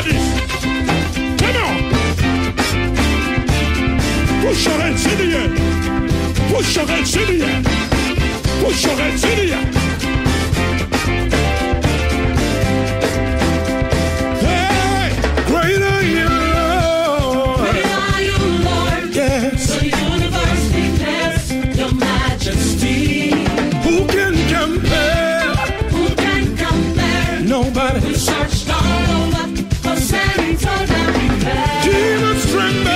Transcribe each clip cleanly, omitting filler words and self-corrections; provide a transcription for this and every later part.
about this? Come on. Push your hands in the air. Push your hands in the air. Push your hands in the air. Hey, greater you, Lord. Greater are you, Lord. Yes. The universe declares your majesty. Who can compare? Who can compare? Nobody. We searched all over for Saint Anthony. Demons tremble.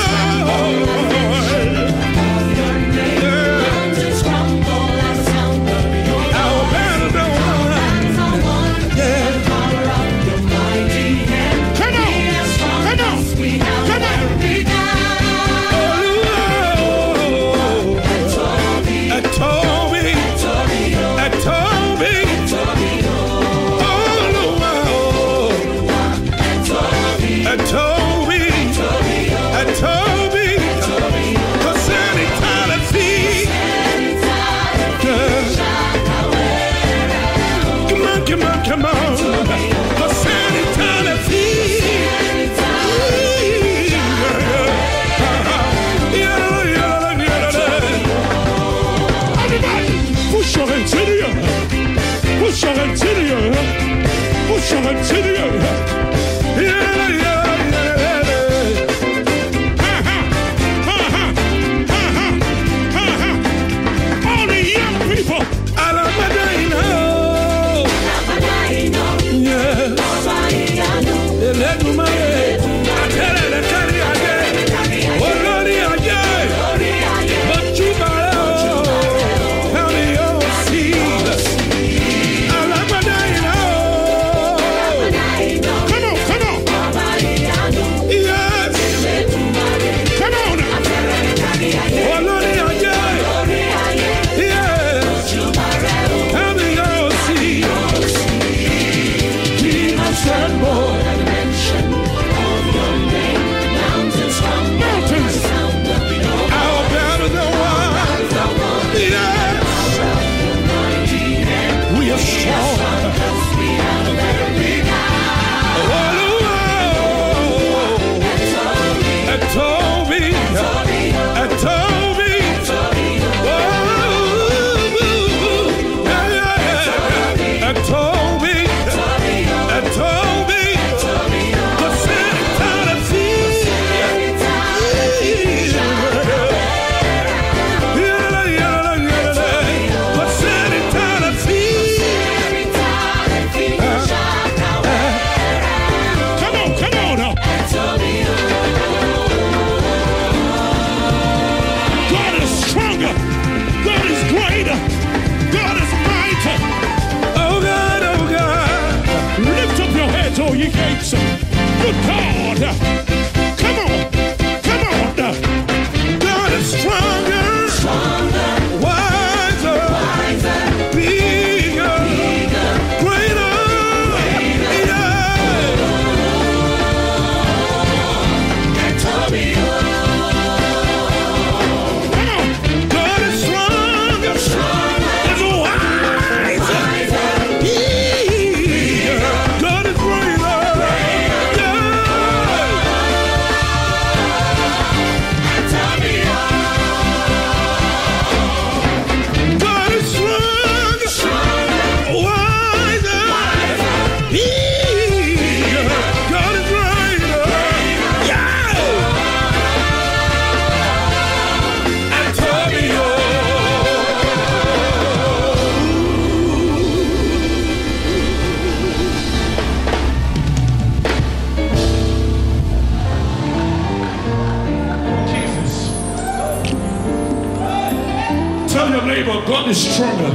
God is stronger.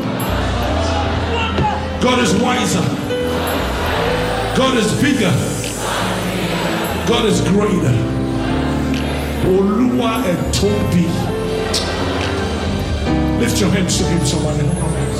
God is wiser. God is bigger. God is greater. Olúwa ẹ tóbi. Lift your hands to him, somebody.